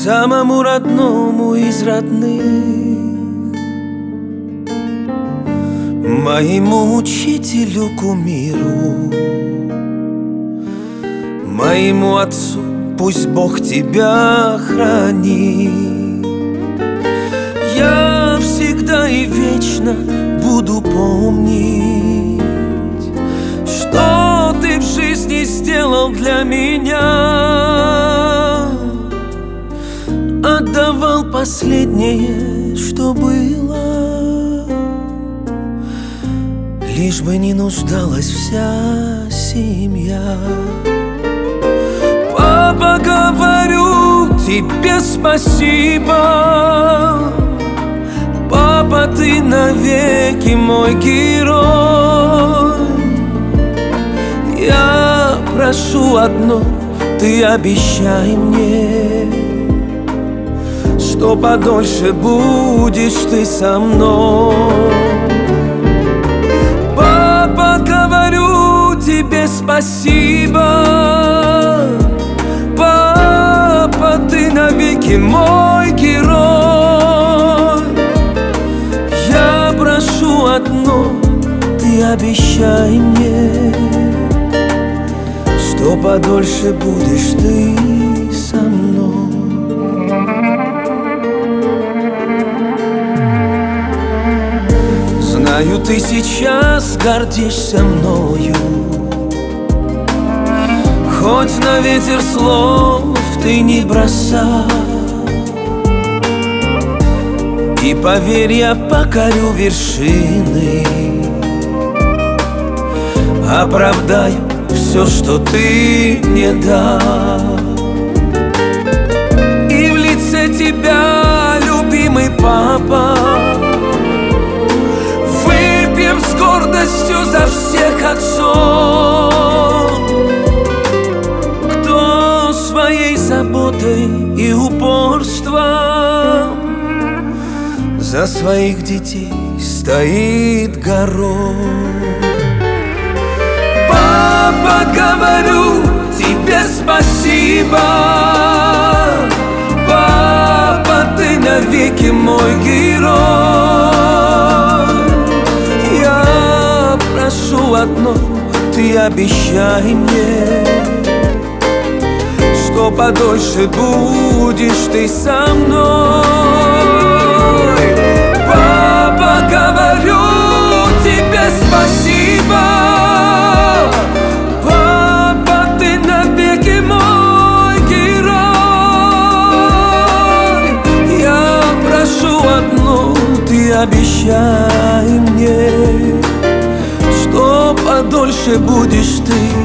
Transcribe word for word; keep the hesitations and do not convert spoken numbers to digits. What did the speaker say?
самому родному из родных, моему учителю, кумиру, моему отцу, пусть Бог тебя хранит. Я всегда и вечно буду помнить, что ты в жизни сделал для меня. Отдавал последнее, что было, лишь бы не нуждалась вся семья. Папа, говорю тебе спасибо. Папа, ты навеки мой герой. Я прошу одно, ты обещай мне, что подольше будешь ты со мной. Папа, говорю тебе спасибо. Папа, ты навеки мой герой. Я прошу одно, ты обещай мне, что подольше будешь ты со мной. Знаю, ты сейчас гордишься мною, хоть на ветер слов ты не бросал. И поверь, я покорю вершины, оправдаю все, что ты мне дал. И в лице тебя, любимый папа, выпьем с гордостью за всех отцов, кто своей заботой и упорством за своих детей стоит горой. Папа, говорю тебе спасибо. Папа, ты навеки мой герой. Я прошу одно, ты обещай мне, что подольше будешь ты со мной. Папа, говорю тебе спасибо. Папа, ты навеки мой герой. Я прошу одно, ты обещай мне, что подольше будешь ты